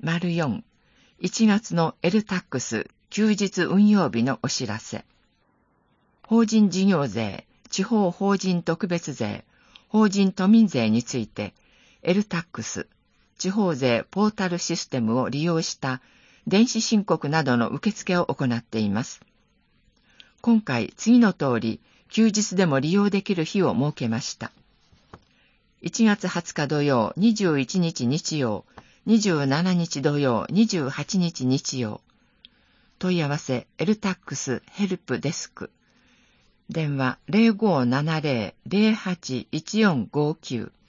04、1月のエルタックス休日運用日のお知らせ。法人事業税、地方法人特別税、法人都民税について、エルタックス、地方税ポータルシステムを利用した電子申告などの受付を行っています。今回、次の通り、休日でも利用できる日を設けました。1月20日土曜、21日日曜、27日土曜、28日日曜。問い合わせ、エルタックスヘルプデスク。電話 0570-081459